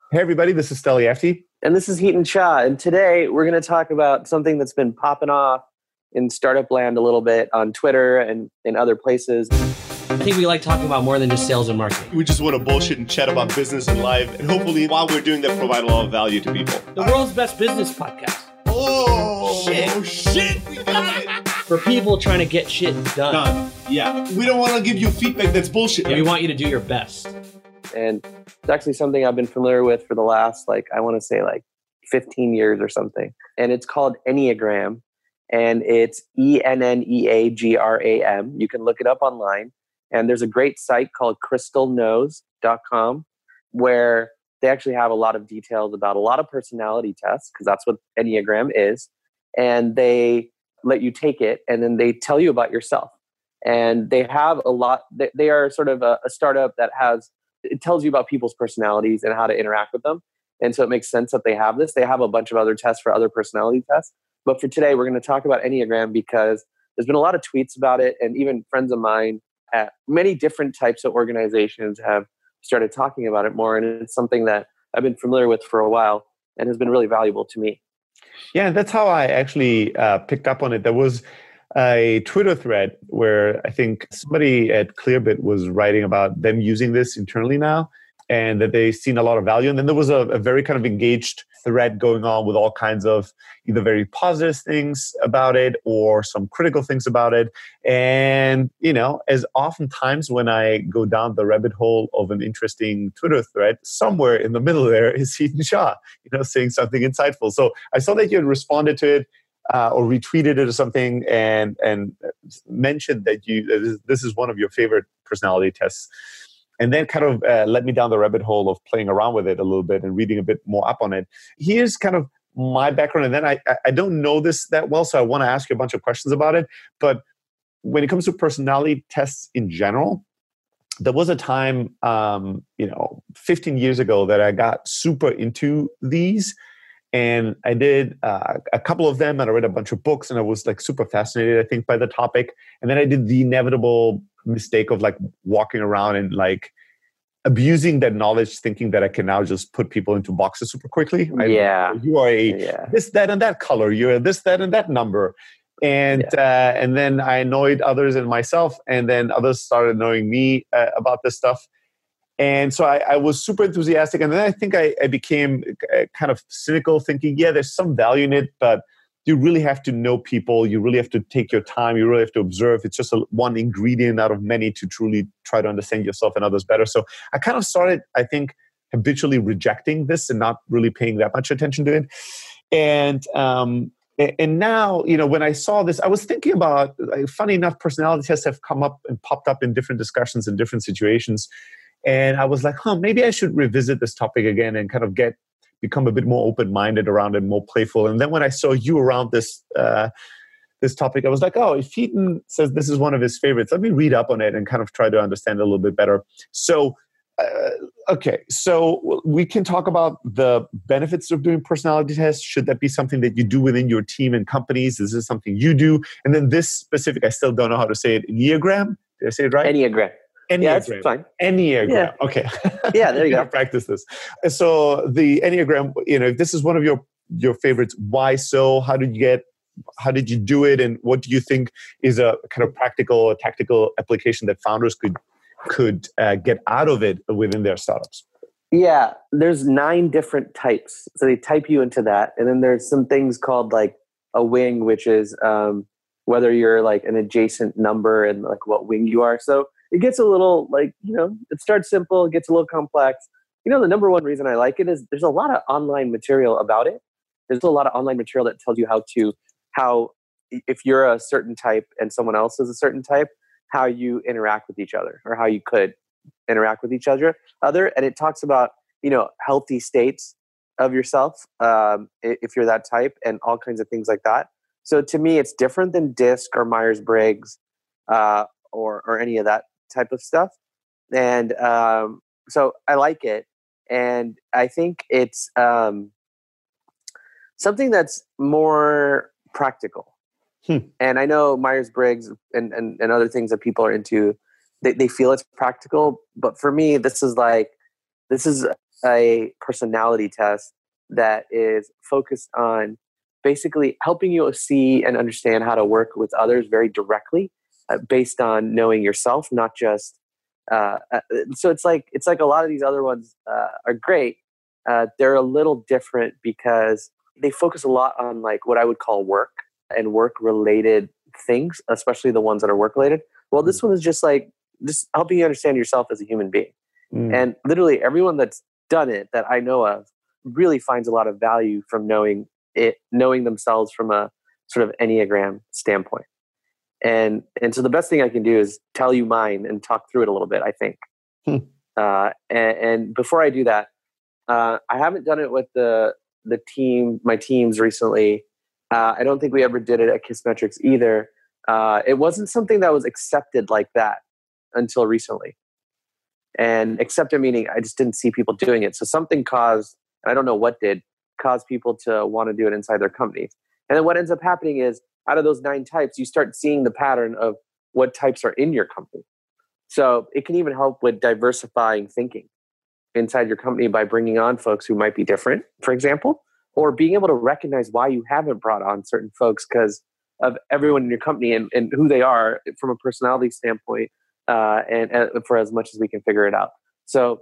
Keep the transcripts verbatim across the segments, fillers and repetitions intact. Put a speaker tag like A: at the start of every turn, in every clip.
A: Hey everybody, this is Steli Efti.
B: And this is Hiten Shah. And today we're going to talk about something that's been popping off in startup land a little bit on Twitter and in other places.
C: I think we like talking about more than just sales and marketing.
D: We just want to bullshit and chat about business and life. And hopefully while we're doing that, provide a lot of value to people.
C: The world's best business podcast.
D: Oh,
C: shit.
D: Oh, shit. We got it.
C: For people trying to get shit done.
D: Done. Yeah. We don't want to give you feedback that's bullshit.
C: Yeah, we want you to do your best.
B: And it's actually something I've been familiar with for the last, like, I want to say like fifteen years or something. And it's called Enneagram. And it's E N N E A G R A M. You can look it up online. And there's a great site called crystal knows dot com where they actually have a lot of details about a lot of personality tests, because that's what Enneagram is. And they let you take it, and then they tell you about yourself. And they have a lot, they, they are sort of a, a startup that has, it tells you about people's personalities and how to interact with them. And so it makes sense that they have this. They have a bunch of other tests for other personality tests. But for today, we're going to talk about Enneagram because there's been a lot of tweets about it. And even friends of mine at many different types of organizations have started talking about it more. And it's something that I've been familiar with for a while and has been really valuable to me.
A: Yeah, that's how I actually uh, picked up on it. There was a Twitter thread where I think somebody at Clearbit was writing about them using this internally now and that they've seen a lot of value. And then there was a, a very kind of engaged thread going on with all kinds of either very positive things about it or some critical things about it. And, you know, as oftentimes when I go down the rabbit hole of an interesting Twitter thread, somewhere in the middle there is Hiten Shah, you know, saying something insightful. So I saw that you had responded to it uh, or retweeted it or something and, and mentioned that you this is one of your favorite personality tests. And then kind of uh, led me down the rabbit hole of playing around with it a little bit and reading a bit more up on it. Here's kind of my background. And then I, I don't know this that well, so I want to ask you a bunch of questions about it. But when it comes to personality tests in general, there was a time, um, you know, fifteen years ago that I got super into these. And I did uh, a couple of them and I read a bunch of books and I was like super fascinated, I think, by the topic. And then I did the inevitable mistake of like walking around and like abusing that knowledge, thinking that I can now just put people into boxes super quickly.
B: Yeah.
A: I, you are a
B: yeah.
A: this, that, and that color. You're this, that, and that number. And yeah. uh, and then I annoyed others and myself. And then others started annoying me uh, about this stuff. And so I, I was super enthusiastic. And then I think I, I became kind of cynical, thinking, yeah, there's some value in it, but you really have to know people. You really have to take your time. You really have to observe. It's just a, one ingredient out of many to truly try to understand yourself and others better. So I kind of started, I think, habitually rejecting this and not really paying that much attention to it. And um, and now, you know, when I saw this, I was thinking about, like, funny enough, personality tests have come up and popped up in different discussions in different situations. And I was like, huh, maybe I should revisit this topic again and kind of get become a bit more open-minded around it, more playful. And then when I saw you around this uh, this topic, I was like, oh, if Hiten says this is one of his favorites, let me read up on it and kind of try to understand it a little bit better. So, uh, okay, so we can talk about the benefits of doing personality tests. Should that be something that you do within your team and companies? Is this something you do? And then this specific, I still don't know how to say it, Enneagram? Did I say it right?
B: Enneagram.
A: Enneagram.
B: Yeah, that's fine.
A: Enneagram.
B: Yeah.
A: Okay.
B: Yeah, there you go.
A: Practice this. So the Enneagram, you know, if this is one of your your favorites, why so? How did you get? How did you do it? And what do you think is a kind of practical or tactical application that founders could could uh, get out of it within their startups?
B: Yeah, there's nine different types. So they type you into that, and then there's some things called like a wing, which is um, whether you're like an adjacent number and like what wing you are. So it gets a little like, you know, it starts simple, it gets a little complex. You know, the number one reason I like it is there's a lot of online material about it. There's a lot of online material that tells you how to, how, if you're a certain type and someone else is a certain type, how you interact with each other or how you could interact with each other. Other, and it talks about, you know, healthy states of yourself um, if you're that type and all kinds of things like that. So to me, it's different than DISC or Myers-Briggs uh, or or any of that type of stuff. And um, so I like it. And I think it's um, something that's more practical. Hmm. And I know Myers-Briggs and, and, and other things that people are into, they, they feel it's practical. But for me, this is like, this is a personality test that is focused on basically helping you see and understand how to work with others very directly, uh, based on knowing yourself, not just. Uh, uh, so it's like it's like a lot of these other ones uh, are great. Uh, they're a little different because they focus a lot on like what I would call work and work related things, especially the ones that are work related. Well, this one is just like just helping you understand yourself as a human being. Mm. And literally everyone that's done it that I know of really finds a lot of value from knowing it, knowing themselves from a sort of Enneagram standpoint. And and so the best thing I can do is tell you mine and talk through it a little bit, I think. Hmm. Uh, and, and before I do that, uh, I haven't done it with the the team, my teams recently. Uh, I don't think we ever did it at Kissmetrics either. Uh, it wasn't something that was accepted like that until recently. And accepted meaning I just didn't see people doing it. So something caused, I don't know what did, cause people to want to do it inside their companies. And then what ends up happening is out of those nine types, you start seeing the pattern of what types are in your company. So it can even help with diversifying thinking inside your company by bringing on folks who might be different, for example, or being able to recognize why you haven't brought on certain folks because of everyone in your company and, and who they are from a personality standpoint, uh, and, and for as much as we can figure it out. So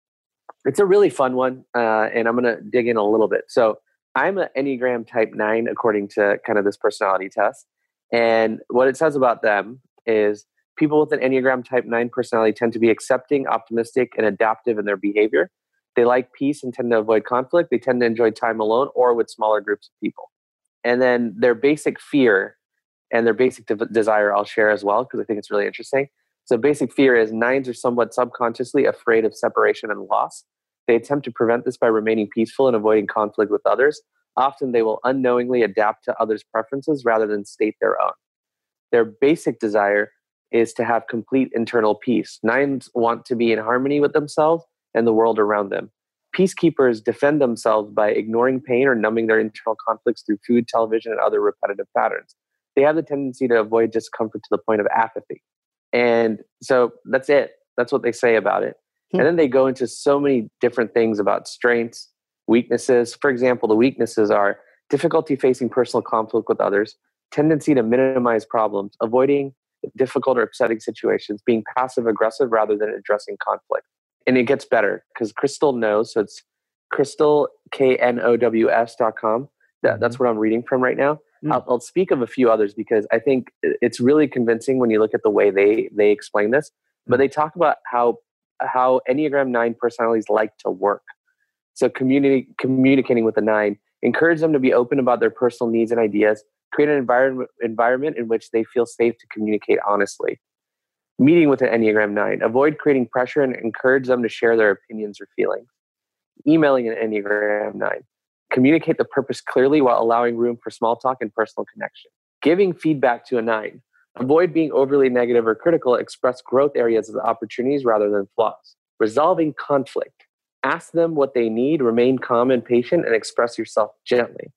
B: it's a really fun one, uh, and I'm going to dig in a little bit. So I'm an Enneagram type nine, according to kind of this personality test. And what it says about them is people with an Enneagram type nine personality tend to be accepting, optimistic, and adaptive in their behavior. They like peace and tend to avoid conflict. They tend to enjoy time alone or with smaller groups of people. And then their basic fear and their basic de- desire I'll share as well, because I think it's really interesting. So basic fear is nines are somewhat subconsciously afraid of separation and loss. They attempt to prevent this by remaining peaceful and avoiding conflict with others. Often they will unknowingly adapt to others' preferences rather than state their own. Their basic desire is to have complete internal peace. Nines want to be in harmony with themselves and the world around them. Peacekeepers defend themselves by ignoring pain or numbing their internal conflicts through food, television, and other repetitive patterns. They have the tendency to avoid discomfort to the point of apathy. And so that's it. That's what they say about it. Hmm. And then they go into so many different things about strengths, weaknesses. For example, the weaknesses are difficulty facing personal conflict with others, tendency to minimize problems, avoiding difficult or upsetting situations, being passive aggressive rather than addressing conflict. And it gets better because Crystal knows. So it's Crystal, K N O W S dot com. That, that's what I'm reading from right now. Mm. I'll, I'll speak of a few others because I think it's really convincing when you look at the way they they explain this. But they talk about how how Enneagram nine personalities like to work. So communi- communicating with a nine, encourage them to be open about their personal needs and ideas, create an environment environment in which they feel safe to communicate honestly. Meeting with an Enneagram nine, avoid creating pressure and encourage them to share their opinions or feelings. Emailing an Enneagram nine, communicate the purpose clearly while allowing room for small talk and personal connection. Giving feedback to a nine, avoid being overly negative or critical, express growth areas as opportunities rather than flaws. Resolving conflict, ask them what they need, remain calm and patient, and express yourself gently.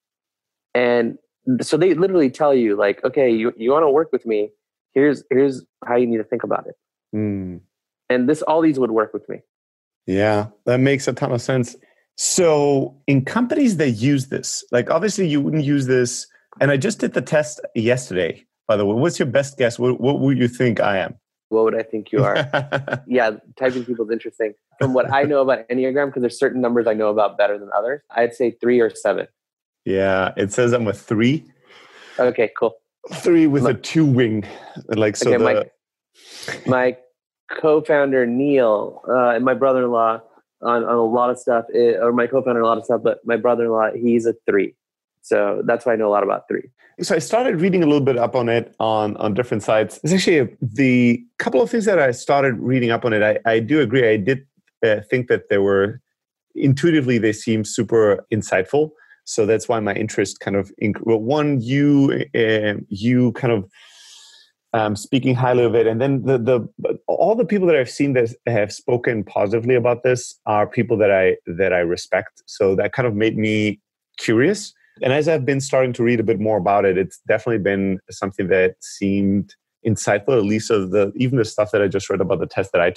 B: And so they literally tell you like, okay, you, you want to work with me, here's here's how you need to think about it. Mm. And this, all these would work with me.
A: Yeah, that makes a ton of sense. So in companies that use this, like obviously you wouldn't use this, and I just did the test yesterday, by the way. What's your best guess? What, what would you think I am?
B: What would I think you are? Yeah, typing people is interesting. From what I know about Enneagram, because there's certain numbers I know about better than others, I'd say three or seven.
A: Yeah, it says I'm a three.
B: Okay, cool.
A: Three with my, a two wing. Like so
B: okay,
A: the...
B: my, my co-founder Neil uh, and my brother-in-law on, on a lot of stuff, it, or my co-founder on a lot of stuff, but my brother-in-law, he's a three. So that's why I know a lot about three.
A: So I started reading a little bit up on it on, on different sites. It's actually a, the couple of things that I started reading up on it. I, I do agree. I did uh, think that they were, intuitively, they seem super insightful. So that's why my interest kind of, inc- well, one, you, uh, you kind of um, speaking highly of it. And then the, the, all the people that I've seen that have spoken positively about this are people that I, that I respect. So that kind of made me curious. And as I've been starting to read a bit more about it, it's definitely been something that seemed insightful, at least of the even the stuff that I just read about the test that I took.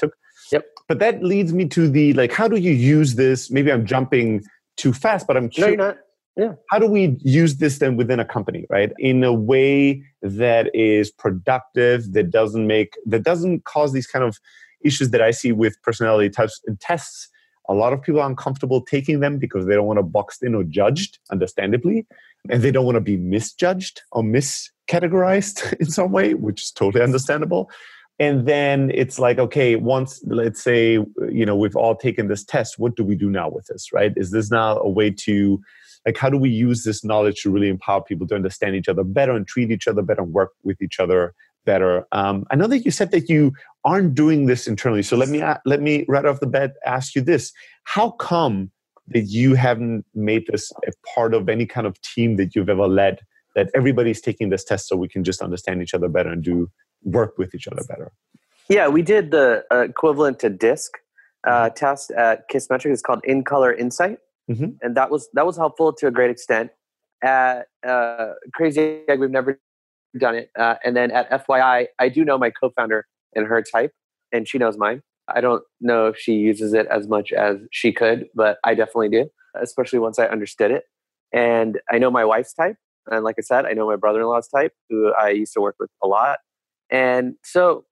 B: Yep.
A: But that leads me to the, like, how do you use this? Maybe I'm jumping too fast, but I'm
B: No,
A: curious.
B: you're not. Yeah.
A: How do we use this then within a company, right? In a way that is productive, that doesn't make, that doesn't cause these kind of issues that I see with personality types and tests. A lot of people are uncomfortable taking them because they don't want to boxed in or judged, understandably, and they don't want to be misjudged or miscategorized in some way, which is totally understandable. And then it's like, okay, once, let's say, you know, we've all taken this test, what do we do now with this, right? Is this now a way to, like, how do we use this knowledge to really empower people to understand each other better and treat each other better and work with each other better? Um, I know that you said that you aren't doing this internally. So let me, let me right off the bat ask you this. How come that you haven't made this a part of any kind of team that you've ever led, that everybody's taking this test so we can just understand each other better and do work with each other better?
B: Yeah, we did the uh, equivalent to DISC uh, test at Kissmetrics. It's called In Color Insight. Mm-hmm. And that was that was helpful to a great extent. At uh, Crazy Egg, we've never done it. Uh, and then at F Y I, I do know my co-founder and her type, and she knows mine. I don't know if she uses it as much as she could, but I definitely do, especially once I understood it. And I know my wife's type. And like I said, I know my brother-in-law's type, who I used to work with a lot. And so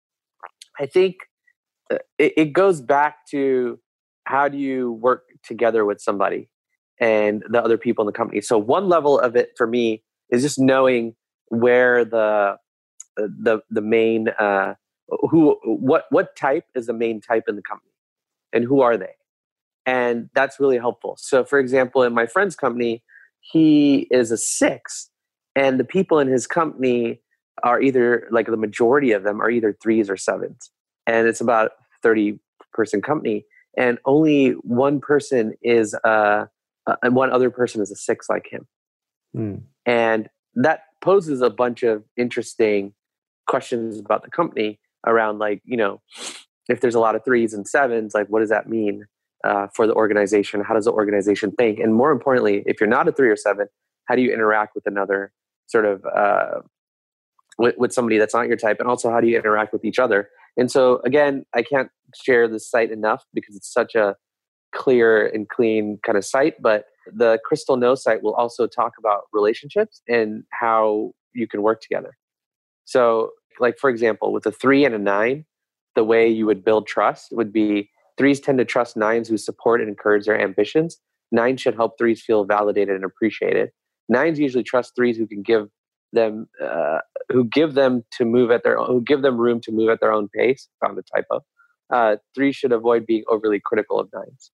B: I think it, it goes back to, how do you work together with somebody and the other people in the company? So one level of it for me is just knowing where the the the main uh, who what what type is the main type in the company, and who are they, and that's really helpful. So for example, in my friend's company, he is a six, and the people in his company are either, like, the majority of them are either threes or sevens, and it's about a thirty person company. And only one person is, uh, uh, and one other person is a six like him. Mm. And that poses a bunch of interesting questions about the company around, like, you know, if there's a lot of threes and sevens, like, what does that mean uh, for the organization? How does the organization think? And more importantly, if you're not a three or seven, how do you interact with another sort of, uh, with, with somebody that's not your type? And also, how do you interact with each other? And so, again, I can't share this site enough because it's such a clear and clean kind of site. But the Crystal No site will also talk about relationships and how you can work together. So, like, for example, with a three and a nine, the way you would build trust would be threes tend to trust nines who support and encourage their ambitions. Nines should help threes feel validated and appreciated. Nines usually trust threes who can give them uh, who give them to move at their own, who give them room to move at their own pace. Found a typo. Uh, threes should avoid being overly critical of nines.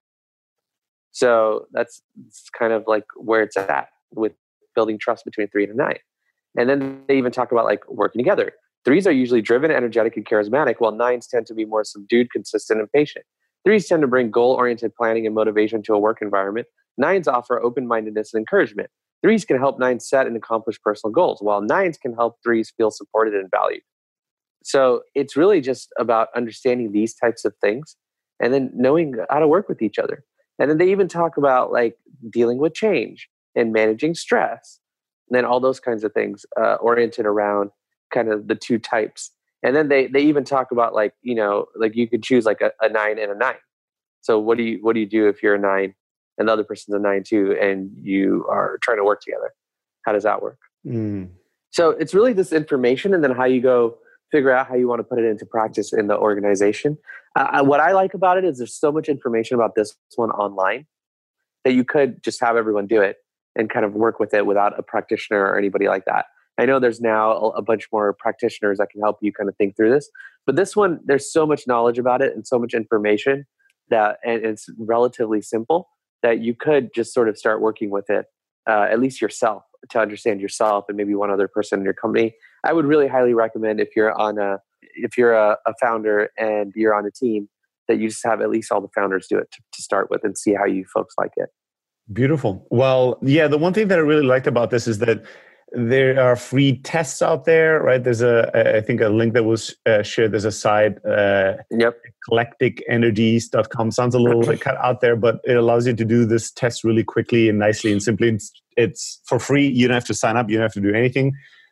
B: So that's, that's kind of like where it's at with building trust between three and a nine. And then they even talk about, like, working together. Threes are usually driven, energetic, and charismatic, while nines tend to be more subdued, consistent, and patient. Threes tend to bring goal-oriented planning and motivation to a work environment. Nines offer open-mindedness and encouragement. Threes can help nines set and accomplish personal goals, while nines can help threes feel supported and valued. So it's really just about understanding these types of things and then knowing how to work with each other. And then they even talk about, like, dealing with change and managing stress, and then all those kinds of things uh, oriented around kind of the two types. And then they, they even talk about, like, you know, like, you could choose like a, a nine and a nine. So what do you, what do you do if you're a nine and the other person's a nine too, and you are trying to work together? How does that work? Mm. So it's really this information, and then how you go figure out how you want to put it into practice in the organization. Uh, what I like about it is there's so much information about this one online that you could just have everyone do it and kind of work with it without a practitioner or anybody like that. I know there's now a, a bunch more practitioners that can help you kind of think through this, but this one, there's so much knowledge about it and so much information that, and it's relatively simple, that you could just sort of start working with it, uh, at least yourself, to understand yourself and maybe one other person in your company. I would really highly recommend, if you're on a, if you're a, a founder and you're on a team, that you just have at least all the founders do it to, to start with and see how you folks like it.
A: Beautiful. Well, yeah, the one thing that I really liked about this is that there are free tests out there, right? There's a, I think a link that was uh, shared. There's a site, uh,
B: yep.
A: eclectic energies dot com. Sounds a little like cut out there, but it allows you to do this test really quickly and nicely and simply. It's, it's for free. You don't have to sign up. You don't have to do anything.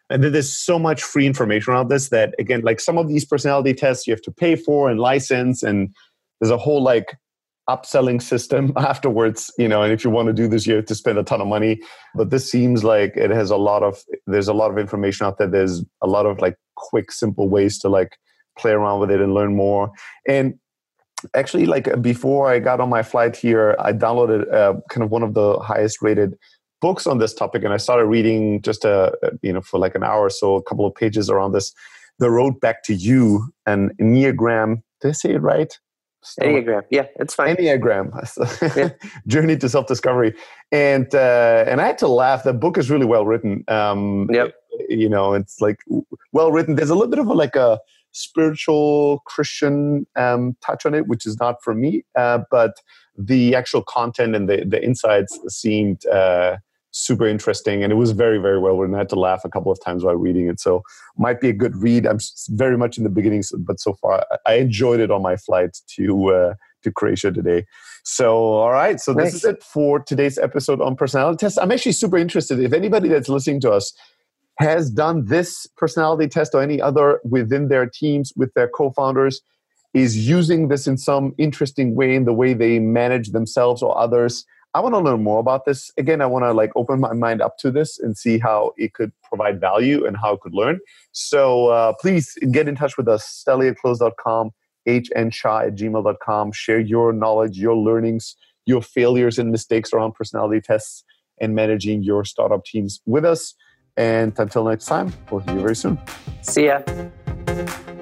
A: And then there's so much free information around this that, again, like some of these personality tests you have to pay for and license, and there's a whole like upselling system afterwards, you know, and if you want to do this, you have to spend a ton of money. But this seems like it has a lot of, there's a lot of information out there. There's a lot of like quick, simple ways to like play around with it and learn more. And actually, like before I got on my flight here, I downloaded uh, kind of one of the highest rated books on this topic. And I started reading just, a, you know, for like an hour or so, a couple of pages around this, The Road Back to You, and Enneagram. Did I say it right?
B: Enneagram, yeah, it's fine.
A: Enneagram,
B: Yeah.
A: Journey to Self-Discovery, and uh, and I had to laugh. The book is really well written. Um,
B: Yep.
A: You know, it's like well written. There's a little bit of a, like a spiritual Christian um, touch on it, which is not for me. Uh, but the actual content and the the insights seemed uh, super interesting, and it was very very well written. I had to laugh a couple of times while reading it, so might be a good read. I'm very much in the beginning, but so far I enjoyed it on my flight to uh, to Croatia today. So all right, so
B: Nice.
A: this is it for today's episode on personality tests. I'm actually super interested if anybody that's listening to us has done this personality test or any other within their teams with their co-founders, is using this in some interesting way in the way they manage themselves or others. I want to learn more about this. Again, I want to like open my mind up to this and see how it could provide value and how it could learn. So uh, please get in touch with us, stelly at close dot com, hnsha at gmail dot com. Share your knowledge, your learnings, your failures and mistakes around personality tests and managing your startup teams with us. And until next time, we'll see you very soon.
B: See ya.